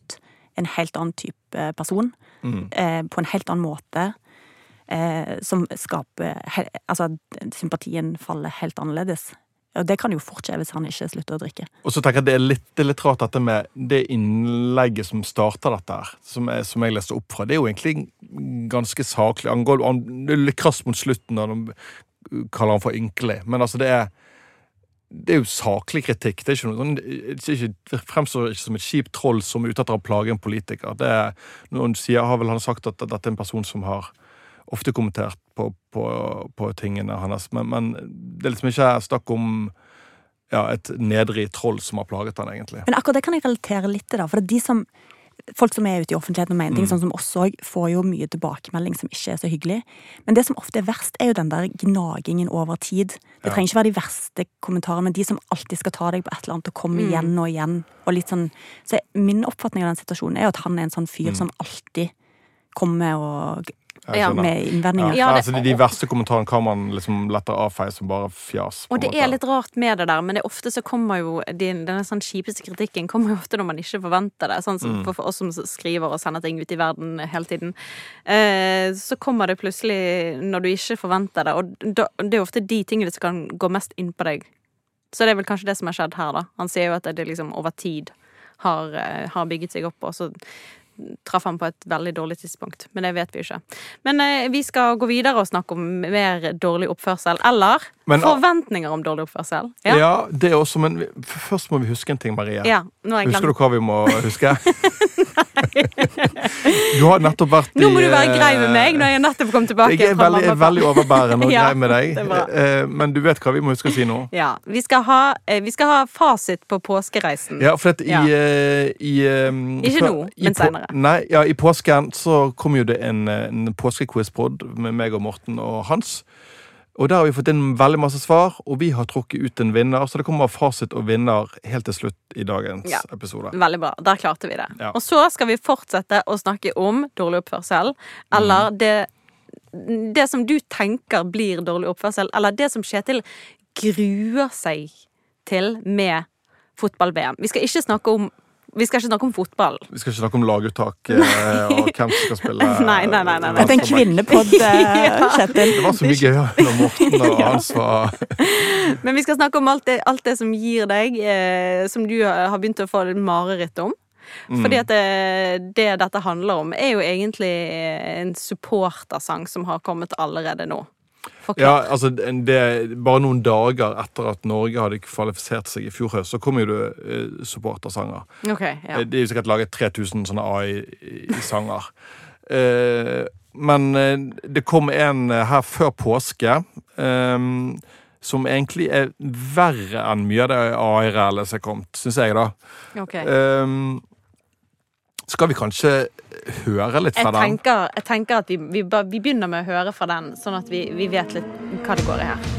en helt annen type person, Mm. eh, på en helt annen måte, eh, som skaper, he, altså sympatien faller helt annerledes. Og det kan jo fort skje hvis han ikke slutter å drikke. Og så tenker jeg det er litt, det er litt rart dette med det innlegget som starter dette her, som, er, som jeg leste opp fra. Det er jo egentlig ganske saklig. Han går han, det er litt krass mot slutten da de kaller han for ynkelig. Men altså det er det er jo saklig kritikk. Det er ikke noe sånn, det, ikke, det fremstår ikke som et kjipt troll som er ute etter å plage en politiker. Det er, noen sier, har vel han sagt at dette er en person som har ofte kommentert på, på, på tingene hans, men, men det er liksom ikke snakk om ja, et nedrig troll som har plaget han egentlig. Men akkurat det kan jeg relatere litt til da, for det er de som, folk som er ute i offentligheten og mener ting, mm. sånn som oss også, får jo mye tilbakemelding som ikke er så hyggelig. Men det som ofte er verst er jo den der gnagingen over tid. Det ja. trenger ikke være de verste kommentarene, men de som alltid skal ta deg på et eller annet og komme mm. igjen og igjen. Og litt sånn, så min oppfatning av den situasjonen er jo at han er en sånn fyr mm. som alltid kommer og ja, med innvendinger. Ja, det, altså, de, de verste kommentarene kan man liksom lettere avfeie som bare fjas. Og det er litt rart med det der, men det er ofte så kommer jo den, denne sånn kjipeste kritikken kommer jo ofte når man ikke forventer det, sånn som mm. for, for oss som skriver og sender ting ut i verden hele tiden. Eh, så kommer det plutselig når du ikke forventer det, og da, det er ofte de tingene som kan gå mest inn på deg. Så det er vel kanskje det som har skjedd her da. Han sier jo at det liksom over tid har, har bygget seg opp, og så traff han på et veldig dårlig tidspunkt, men det vet vi jo ikke. Men eh, vi skal gå videre og snakke om mer dårlig oppførsel, eller men, forventninger om dårlig oppførsel. Ja, ja det er også, men først må vi huske en ting, Maria. Ja, nå har jeg Husker du hva vi må huske? Du har nettopp vært i... Nå må du være grei med meg når jeg nettopp kom tilbake. Jeg er veldig, er veldig overbærende og ja, grei med deg, men du vet hva vi må huske å si nå. Ja, vi skal ha, vi skal ha fasit på påskereisen. Ja, for at i... Ja. i, i ikke nå, men senere. Nei, ja, i påsken så kom jo det en, en påskequiz-pod med meg og Morten og Hans. Og der har vi fått inn veldig masse svar, og vi har trukket ut en vinner, så det kommer fasit og vinner helt til slutt i dagens ja, episode. Veldig bra, der klarte vi det. Ja. Og så skal vi fortsette å snakke om dårlig oppførsel, eller mm. det, det som du tenker blir dårlig oppførsel, eller det som Kjetil gruer seg til med fotball-V M. Vi skal ikke snakke om Vi skal ikke snakke om fotball. Vi skal ikke snakke om laguttak eh, og hvem som skal spille. Nei, nei, nei. nei, nei. Det er en kvinnepodd, Kjetil. Det var så mye gøy når Morten og Hans var... Men vi skal snakke om alt det, alt det som gir deg, eh, som du har begynt å få mareritt om. Mm. Fordi at det, det dette handler om, er jo egentlig en supportersang som har kommet allerede nå. Forklart. Ja, altså det er bare noen dager etter at Norge hadde kvalifisert seg i fjor høst, så kom jo det uh, supportersanger. Okay, ja. Det er jo sikkert laget tre tusen sånne A I, i sanger. Uh, men uh, det kom en uh, her før påske, um, som egentlig er verre enn mye av det A I-rælet som er kommet, synes jeg da. Okay. Um, skal vi kanskje høre litt fra jeg den? Tenker, jeg tenker at vi, vi, vi begynner med å høre fra den, sånn at vi, vi vet litt hva det går i her.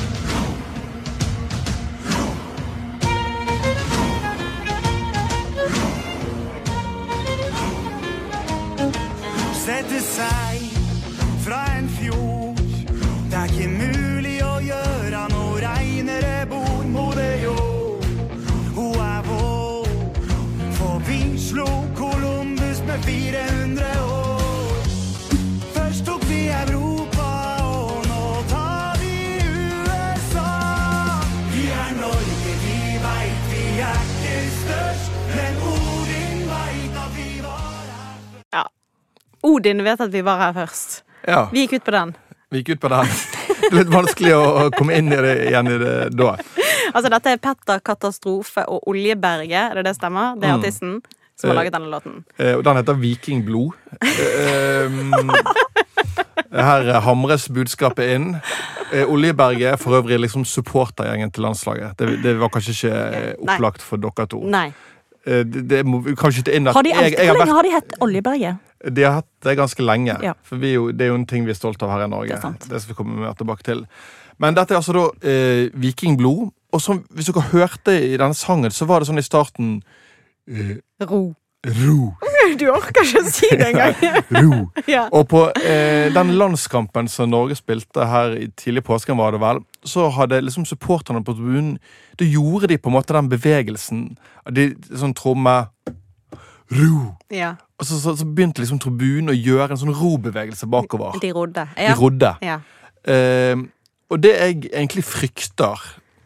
Sette seg fra en fjord, det er ikke mulig å gjøre noe regnere bord mot det jord. Hun er vår, for vi slo Columbus med fire hundre år. Først tok vi Europa, og nå tar vi U S A. Vi er Norge, vi vet vi er ikke størst, men Odin vet at vi var her. Ja, Odin vet at vi var her først. Ja. Vi gikk ut på den. Vi gikk ut på den. Det er litt vanskelig å komme inn i det igjen i det da. Altså, dette er Petter Katastrofe og Oljeberget, er det det stemmer? Det er artisten som har laget denne låten. Eh, og den heter Vikingblod. Eh, her hamres budskapet inn. Eh, Oljeberget er for øvrig liksom supportergjengen til landslaget. Det, det var kanskje ikke opplagt for dere to. Nei. Eh, det, det må vi kanskje ikke inn at har de alltid, jeg, jeg har Hvor lenge vært, har de hett Oljeberget? De har hatt det ganske lenge. Ja. For vi er jo, det er jo en ting vi er stolt av her i Norge. Det er sant. Det skal vi komme mer tilbake til. Men dette er altså da eh, Vikingblod. Og som, hvis dere hørte i denne sangen, så var det sånn i starten eh, Ro. Ro. Du orker ikke å si det engang. Ro. Ja. Og på eh, den landskampen som Norge spilte her i tidlig påsken, var det vel, så hadde liksom supporterne på tribunen, da gjorde de på en måte den bevegelsen. De, sånn tromme. Ro. Ja. og så, så, så begynte liksom tribunen å gjøre en sånn robevegelse bakover. De rodde. De rodde. Ja. Uh, og det jeg egentlig frykter,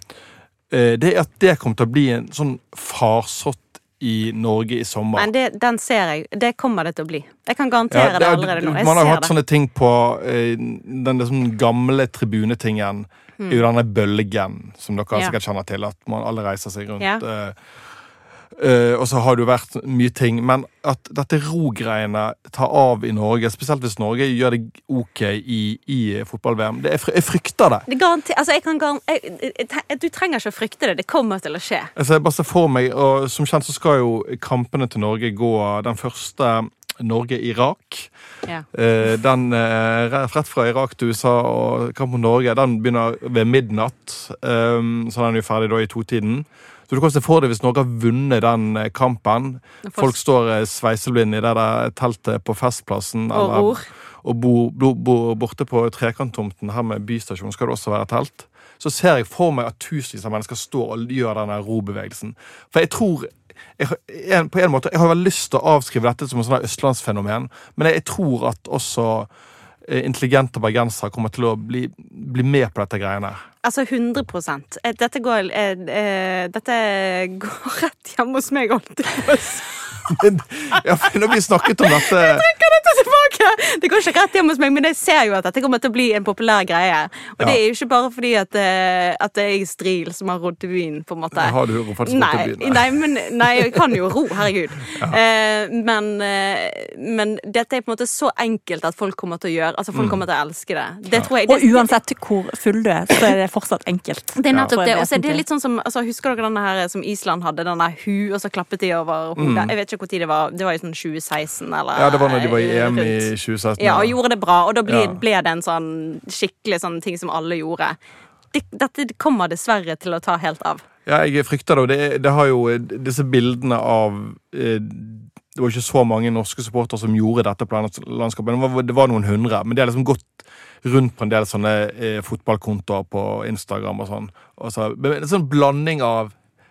uh, det er at det kommer til å bli en sånn farsott i Norge i sommer. Men det, den ser jeg. Det kommer det til å bli. Jeg kan garantere ja, det, det allerede nå. Jeg man har jo hatt det. sånne ting på uh, den sånn gamle tribunetingen, mm. i denne bølgen, som dere ja. sikkert kjenner til, at man alle reiser seg rundt. Ja. Uh, Uh, og så har det jo vært mye ting, men at dette ro-greiene tar av i Norge, spesielt hvis Norge gjør det ok i, i fotball-V M, det er, jeg frykter det. det garanti, altså jeg kan jeg, jeg, jeg, du trenger ikke å frykte det, det kommer til å skje. Altså, jeg bare ser for meg, og som kjent så skal jo kampene til Norge gå den første Norge-Irak. Ja. Uh, den uh, rett fra Irak til U S A og kamp mot Norge, den begynner ved midnatt, um, så den er jo ferdig da i to-tiden. Så du kan se for deg hvis Norge har vunnet den kampen. Folk, folk står sveiselblinde i det der teltet på festplassen. Og eller, ror. Og bor bo, bo, borte på trekanttomten her med bystasjon skal det også være telt. Så ser jeg for meg at tusenvis av mennesker står og gjør denne robevegelsen. For jeg tror, jeg, jeg, på en måte, jeg har vel lyst til å avskrive dette som en sånn østlandsfenomen, men jeg, jeg tror at også intelligente bergensere kommer til å bli, bli med på dette greiene. Altså hundre prosent. Dette går, eh, eh, dette går rett hjemme hos meg alltid. Men, ja, når vi snakket om dette Jeg trekker dette tilbake. Det går ikke rett hjemme hos meg, men jeg ser jo at dette kommer til å bli en populær greie. Og ja. Det er jo ikke bare fordi at, at det er jeg stril som har rodd til byen, på en måte. Har du faktisk rodd til byen? Nei, nei, men, nei, jeg kan jo ro, herregud. Ja. Eh, men, eh, men dette er på en måte så enkelt at folk kommer til å gjøre, altså folk mm. kommer til å elske det. Det ja. tror jeg, det, og uansett hvor full du er, så er det fortsatt enkelt. Det er nettopp ja. det. Og så er det litt sånn som, altså, husker dere denne her som Island hadde, denne hu, og så klappet de over hodet. Mm. Jeg vet ikke hvor tid det var. Det var jo sånn tjue seksten, eller ja, det var når de var i E M i tjue seksten. Ja, og gjorde det bra, og da ble, ja. ble det en sånn skikkelig sånn ting som alle gjorde. Dette kommer dessverre til å ta helt av. Ja, jeg frykter det, det, det har jo disse bildene av eh, det var ikke så mange norske supporter som gjorde dette på landskapet, det var, det var noen hundre, men det har liksom gått rundt på en del sånne eh, fotballkontoer på Instagram og sånn. Og så, en sånn blanding av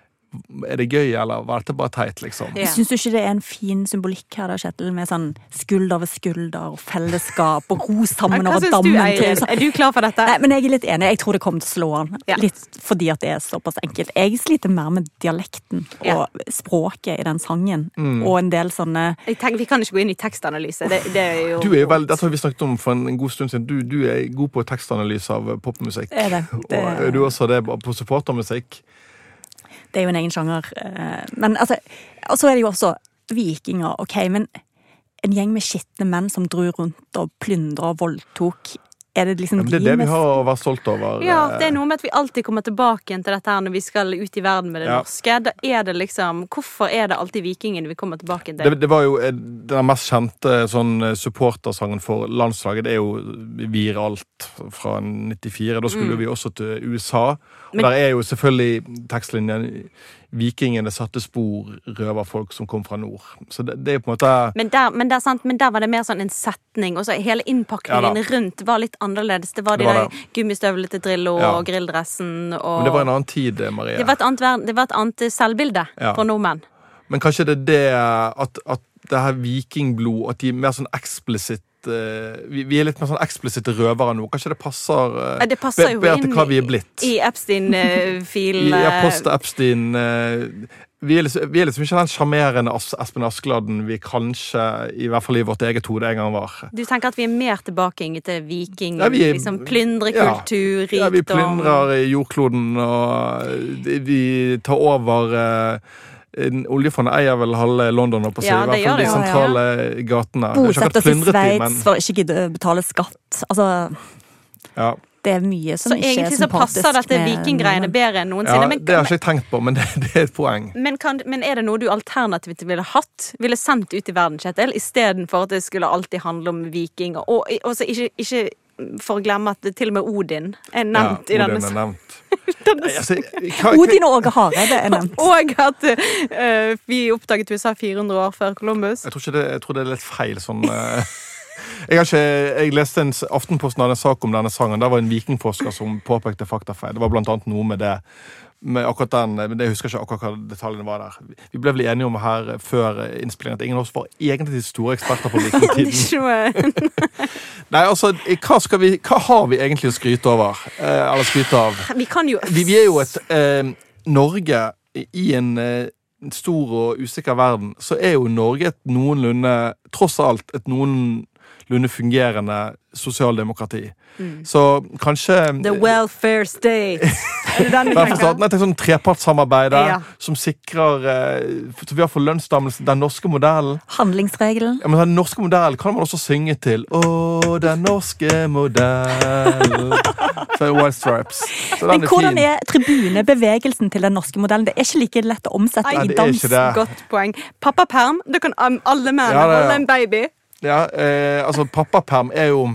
er det gøy, eller var det bare teit, liksom? Ja. Syns du ikke det er en fin symbolikk her da, Kjetil, med sånn skulder ved skulder og fellesskap og ro sammen ja, over dammen? Du, er, er du klar for dette? Nei, men jeg er litt enig. Jeg tror det kommer til å slå an. Ja. Litt fordi at det er såpass enkelt. Jeg sliter mer med dialekten ja. og språket i den sangen, mm. og en del sånne jeg tenker, Vi kan ikke gå inn i tekstanalyse. Det, det er jo... Du er jo vel, dette har vi snakket om for en god stund siden. Du, du er god på tekstanalyse av popmusikk. Er det? det... Og er du også det på supportermusikk? Det er jo en egen sjanger. Men altså, og så er det jo også vikinger, ok, men en gjeng med skitne menn som dro rundt og plyndret og voldtok, er det liksom... Ja, det er det vi har å være stolt over. Ja, det er noe med at vi alltid kommer tilbake til dette her når vi skal ut i verden med det ja. norske. Da er det liksom, hvorfor er det alltid vikingen vi kommer tilbake til? Det, det var jo den mest kjente sånn supportersangen for landslaget, det er jo viralt fra nittifire, da skulle mm. vi også til U S A, og men, der er jo selvfølgelig tekstlinjen vikingene satte spor, røverfolk som kom fra nord. Så det, det er på en måte... Men der, men, der, sant, men der var det mer sånn en setning, og så hele innpakningen ja, rundt var litt annerledes. Det var de det var der gummistøvlene til Drillo ja. og grilldressen. Og... Men det var en annen tid, Maria. Det var et annet, det var et annet selvbilde ja. for nordmenn. Men kanskje det er det at, at det her vikingblod, at de er mer sånn eksplisitt Vi, vi er litt mer sånn eksplisitte røvere nå. Kanskje det passer, uh, det passer jo inn hva vi er blitt. I Epstein-filen. I, ja, post-Epstein. Uh, vi, er liksom, vi er liksom ikke den charmerende Espen Askeladden vi kanskje, i hvert fall i vårt eget hode, en gang var. Du tenker at vi er mer tilbake til viking, ja, er, liksom plyndrekultur, rikdom? Ja, vi plyndrer jordkloden, og vi tar over... Uh, Oljefondet eier vel halve London på seg, ja, i hvert fall de sentrale ja, ja. gatene. Bosette oss i Sveits men... for ikke gidde å betale skatt. Altså, ja. det er mye som så ikke er sympatisk. Så egentlig så passer dette vikinggreiene bedre enn noensinne. Ja, men, det har ikke jeg tenkt på, men det, det er et poeng. Men, kan, men er det noe du alternativt ville hatt? Ville sendt ut i verden, Kjetil, i stedet for at det skulle alltid handle om vikinger? Og også ikke, ikke for å glemme at til og med Odin er nevnt ja, i denne. Odin er nevnt. Nei, altså, hva, Odin og Åge Hareide er nevnt. Og at uh, vi oppdaget U S A fire hundre år før Columbus. Jeg tror, ikke det, jeg tror det er litt feil sånn... Uh, jeg, har ikke, jeg leste en Aftenposten hadde en sak om denne sangen. Der var en vikingforsker som påpekte faktafeil. Det var blant annet noe med det med akkurat den, men jeg husker ikke akkurat hva detaljene var der. Vi ble vel enige om her før innspillingen at ingen av oss var egentlig de store eksperter på vikingtiden. Nei, altså, hva, skal vi, hva har vi egentlig å skryte over? Eh, eller skryte av? Vi kan jo... Vi, vi er jo et eh, Norge i en eh, stor og usikker verden, så er jo Norge et noenlunde, tross alt et noenlunde fungerende sosialdemokrati. Mm. Så kanskje... The welfare state. Er det den du tenker? Nei, det er sånn trepartssamarbeid ja. som sikrer, eh, så vi har for lønnsdannelse, den norske modellen. Handlingsregelen. Ja, men den norske modellen kan man også synge til. Åh, den norske modellen. Så er det White Stripes. Så men er hvordan fin. Er tribunebevegelsen til den norske modellen? Det er ikke like lett å omsette Nei, i dans. Godt poeng. Pappaperm, da kan alle menn ja, holde en baby. Ja, eh, altså pappaperm er jo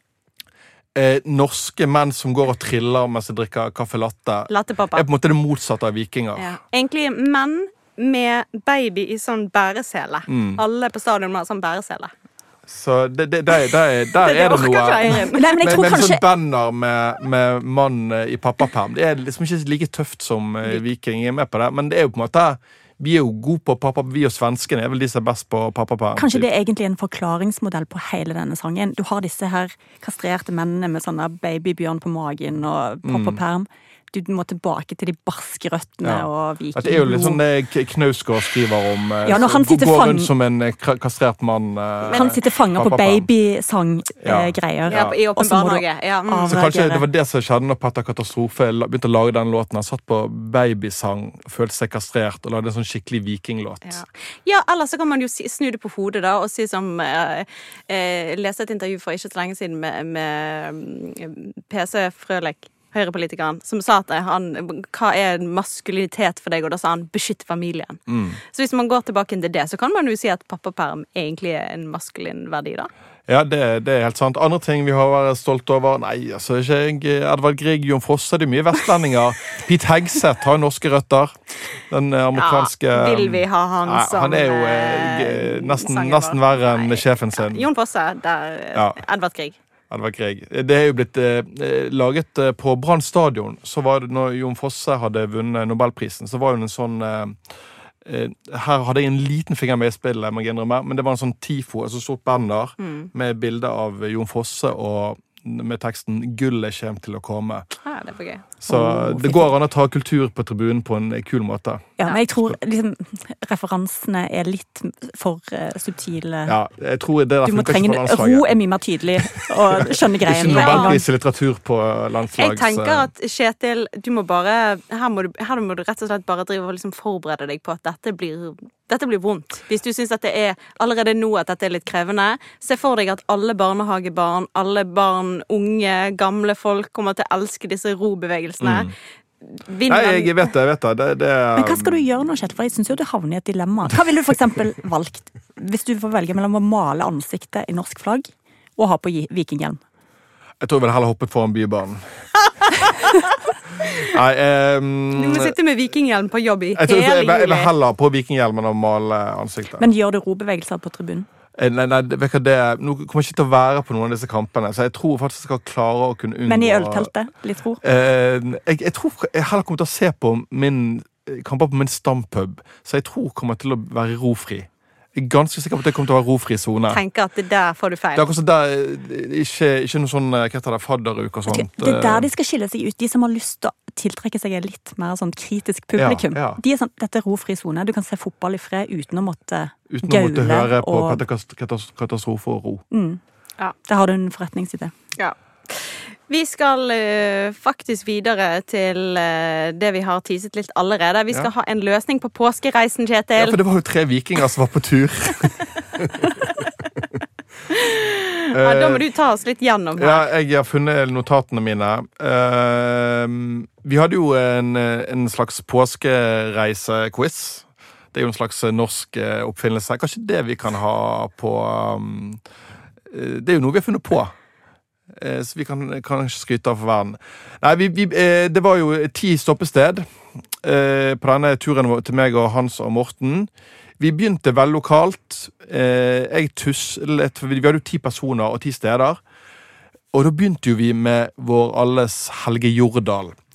eh, norske menn som går og triller mens de drikker kaffe latte. Lattepappa. Er på en måte det motsatte av vikinger. Ja. Egentlig menn med baby i sånn bæresele. Mm. Alle på stadion har sånn bæresele. Så det, det, det, det, der det, er det noe Nei, men jeg tror med, med kanskje... sånn banner med, med mann i pappaperm. Det er liksom ikke like tøft som uh, viking er med på det, men det er jo på en måte vi er jo gode på pappa, vi og svenskene er vel de som er best på pappaperm. Kanskje det er egentlig en forklaringsmodell på hele denne sangen. Du har disse her kastrerte mennene med sånne babybjørn på magen og pappaperm. Mm. Du må tilbake til de barske røttene ja. Og viking. Det er jo litt sånn det Knausgård skriver om. Ja, når han sitter går fang... rundt som en kastrert mann. Men han sitter fanger på babysang-greier. Ja. Ja, i åpen barnehage. Ja. Mm. Så kanskje det var det som skjedde når Petter Katastrofe begynte å lage den låten. Han satt på babysang, følte seg kastrert og lagde en sånn skikkelig vikinglåt. Ja, ja ellers så kan man jo snu det på hodet da, og si som eh, eh, leste et intervju for ikke så lenge siden med, med P C Frølek, høyrepolitikeren, som sa at han, hva er maskulinitet for deg, og da sa han beskytt familien. Mm. Så hvis man går tilbake til det, så kan man jo si at pappaperm egentlig er en maskulin verdi da. Ja, det, det er helt sant. Andre ting vi har vært stolt over, nei, altså ikke jeg, Edvard Grieg, Jon Fosse, det er mye vestlendinger. Pete Hegseth har norske røtter. Den amerikanske... Ja, vil vi ha han nei, som... Han er jo eh, nesten, nesten verre enn nei, sjefen sin. Ja, Jon Fosse, der, ja. Edvard Grieg. Edvard Grieg. Det er jo blitt eh, laget eh, på Brann stadion, så var det når Jon Fosse hadde vunnet Nobelprisen, så var det en sånn eh, eh, her hadde jeg en liten finger med i spillet, men det var en sånn tifo, altså stort banner mm. med bilder av Jon Fosse og med teksten 'Gullet kommer til å komme'. Ja, det er for gøy. Så oh, det går an å ta kultur på tribunen på en kul måte. Ja, men jeg tror liksom, referansene er litt for uh, subtile. Ja, jeg tror det der du må trenge ro er mye mer tydelig og skjønne greien. Ikke Nobelpris i litteratur på landslags... Jeg tenker at Kjetil, du må bare her må du, her må du rett og slett bare drive og liksom forberede deg på at dette blir Dette blir vondt. Hvis du synes at det er allerede nå at dette er litt krevende, se for deg at alle barnehagebarn, alle barn, unge, gamle folk kommer til å elske disse robevegelsene. Mm. Nei, jeg vet det, jeg vet det. det, det er... Men hva skal du gjøre nå, Kjetil? For jeg synes jo du havner i et dilemma. Hva ville du for eksempel valgt hvis du får velge mellom å male ansiktet i norsk flagg og ha på vikinghjelm? Jeg tror jeg vil heller hoppet foran bybanen. Nei, um, du må sitte med vikinghjelm på jobb i hele juli. Jeg, jeg vil heller på vikinghjelmen og male ansiktet. Men gjør du robevegelser på tribunen? Nei, nei, vet du, det, nå kommer jeg ikke til å være på noen av disse kampene, så jeg tror faktisk jeg skal klare å kunne unngå... Men i ølteltet, litt ro? Eh, jeg, jeg tror jeg heller kommer til å se på min, kamper på min stampub, så jeg tror jeg kommer til å være rofri. Jeg er ganske sikker på at det kommer til å være rofri zone. Tenker at det der får du feil. Det er akkurat der, ikke, ikke noe sånn, hva heter det, fadderuk og sånt. Det er der de skal skille seg ut, de som har lyst til å tiltrekke seg en litt mer sånn kritisk publikum. Ja, ja. De er sånn, dette er rofri zone, du kan se fotball i fred uten å måtte gaule. Uten å måtte høre på og... Petter Katastrofe og ro. Mm. Ja. Der har du en forretningsidé. Ja. Vi skal uh, faktisk videre til uh, det vi har teaset litt allerede. Vi skal ja. ha en løsning på påskereisen, Kjetil. Ja, for det var jo tre vikinger som var på tur. ja, da må du ta oss litt gjennom her. Ja, jeg har funnet notatene mine. Uh, vi hadde jo en, en slags påskereisequiz. Det er jo en slags norsk oppfinnelse. Kanskje det vi kan ha på... Um, det er jo noe vi har funnet på. Så vi kan, kan ikke skryte av for verden. Nei, vi, vi, det var jo ti stoppested eh, på denne turen til meg og Hans og Morten. Vi begynte vel lokalt. Eh, jeg tuslet, vi hadde jo ti personer og ti steder. Og da begynte jo vi med vår alles Helge Jordal.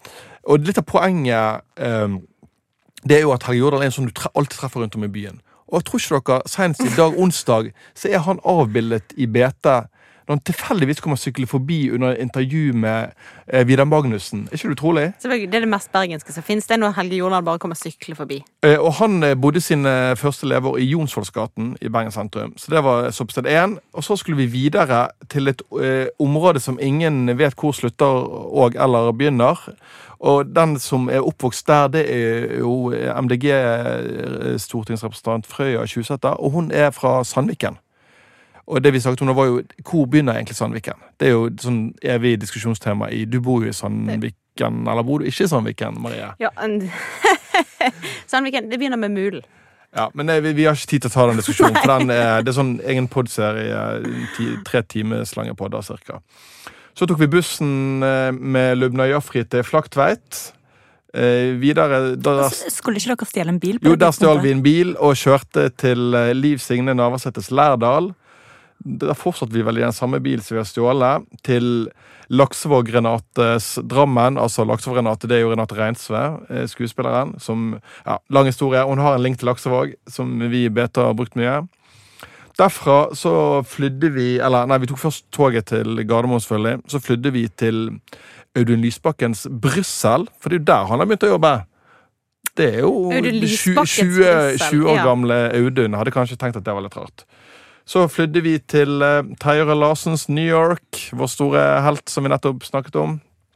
Og litt av poenget um, det er jo at Helge Jordal er en som du tre- alltid treffer rundt om i byen. Og jeg tror ikke dere, senest i dag onsdag, så er han avbildet i B T når han tilfeldigvis kommer sykle forbi under intervju med eh, Vidar Magnussen. Er ikke det utrolig? Selvfølgelig, det er det mest bergenske som finnes. Det er når Helge Jordal bare kommer sykle forbi. Eh, og han eh, bodde sine første leveår i Jonsvollsgaten i Bergen sentrum. Så det var soppsted én. Og så skulle vi videre til et eh, område som ingen vet hvor slutter og eller begynner. Og den som er oppvokst der, det er jo M D G-stortingsrepresentant Frøya Tjusæter, og hun er fra Sandviken. Og det vi sagt om det var jo, hvor begynner egentlig Sandviken? Det er jo sånn evig diskusjonstema i, du bor jo i Sandviken, eller bor du ikke i Sandviken, Marie? Ja, en... Sandviken, det begynner med mulen. Ja, men det, vi, vi har ikke tid til å ta den diskusjonen, for den er, det er sånn egen poddserie, ti, tre timers lange podder cirka. Så tok vi bussen med Lubna Jaffri til Flaktveit. Eh, videre da, Skulle ikke dere stjele en bil? På jo, det der stjal tidspunktet? vi en bil og kjørte til Liv Signe Navarsetes Lærdal. Der fortsatte vi vel i den samme bil som vi har stjålet, til Laksevåg Renates Drammen. Altså Laksevåg Renate, det er jo Renate Reinsve, skuespilleren, som, ja, lang historie. Hun har en link til Laksevåg, som vi i B T har brukt mye. Derfra så flydde vi, eller nei, vi tok først toget til Gardermoen selvfølgelig, så flydde vi til Audun Lysbakkens Brussel, for det er jo der han har begynt å jobbe. Det er jo Audun Lysbakkens tjue, Brussel, tjue år ja. gamle Audun, hadde kanskje tenkt at det var litt rart. Så flydde vi til uh, Terje Larsens New York, vår store helt som vi nettopp snakket om.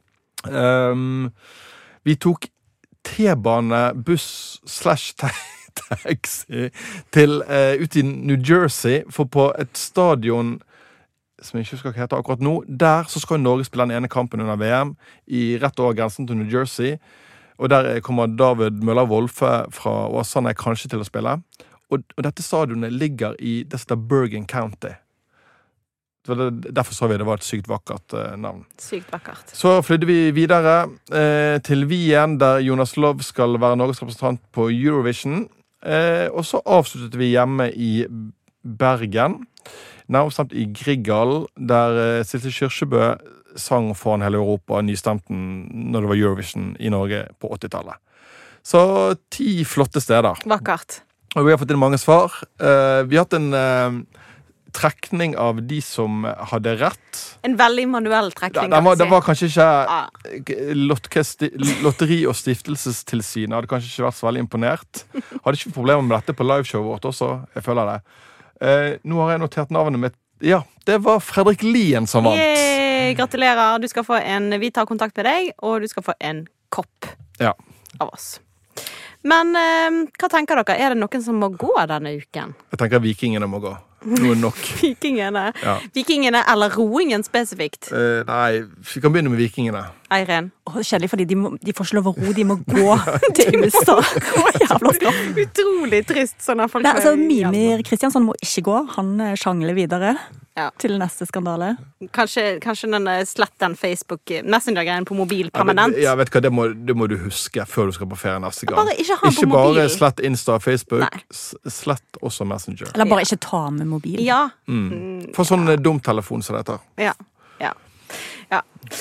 Um, vi tok T-bane, buss, slash taxi til uh, ut i New Jersey, for på et stadion som jeg ikke husker hva heter akkurat nå, der så skal Norge spille den ene kampen under V M i rett over grensen til New Jersey, og der kommer David Møller-Wolfe fra Åsane kanskje til å spille. Og, og dette stadionet ligger i det som heter Bergen County. Det var det, derfor sa vi det var et sykt vakkert eh, navn. Sykt vakkert. Så flydde vi videre eh, til Wien, der Jonas Love skal være Norges representant på Eurovision. Eh, og så avsluttet vi hjemme i Bergen, nærmest i Grieghallen, der eh, Silje Kyrkjebø sang foran hele Europa nystemten når det var Eurovision i Norge på åttitallet. Så ti flotte steder. Vakkert. Og vi har fått inn mange svar. Uh, vi har hatt en uh, trekning av de som hadde rett. En veldig manuell trekning. Ja, det, var, det var kanskje ikke Ah. Lotteri- Lotteri- og stiftelsestilsynet hadde kanskje ikke vært så veldig imponert. Hadde ikke problemer med dette på liveshowet vårt også, jeg føler det. Uh, nå har jeg notert navnet mitt. Ja, det var Fredrik Lien som vant. Yay, gratulerer. Du skal få en, vi tar kontakt med deg, og du skal få en kopp Ja. av oss. Men eh, hva tenker dere? Er det noen som må gå denne uken? Jeg tenker vikingene må gå. Nå er nok. Vikingene? Ja. Vikingene eller roingen spesifikt? Uh, nei, vi kan begynne med vikingene. Eiren? Åh, kjedelig, fordi de, må, de får ikke lov å ro, de må gå til Ustad. Jævla straff. Utrolig trist sånn at folk Nei, altså, Mimir Kristiansson må ikke gå. Han eh, sjangler videre Ja. til neste skandale. Kanskje, kanskje den eh, slett den Facebook Messenger-greien på mobil Ja, men- permanent? Ja, vet du hva, det må, det må du huske før du skal på ferie neste gang. Bare ikke ha den Ikke på mobil. bare slett Insta og Facebook, Nei. s- slett også Messenger. Eller bare ikke ta med mobil. Ja. Mm. For sånn eh, dumtelefon som det heter. Ja. Ja. ja.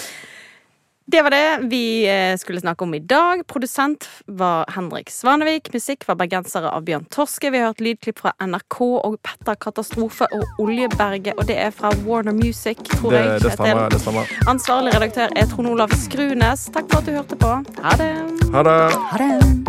Det var det vi eh, skulle snakke om i dag. Produsent var Henrik Svanevik. Musikk var bergensere av Bjørn Torske. Vi har hørt lydklipp fra N R K og Petter Katastrofe og Oljeberget. Og det er fra Warner Music, tror Det, jeg. det stemmer. det stemmer. Ansvarlig redaktør er Trond Olav Skrunes. Takk for at du hørte på. Ha det! Ha det! Ha det!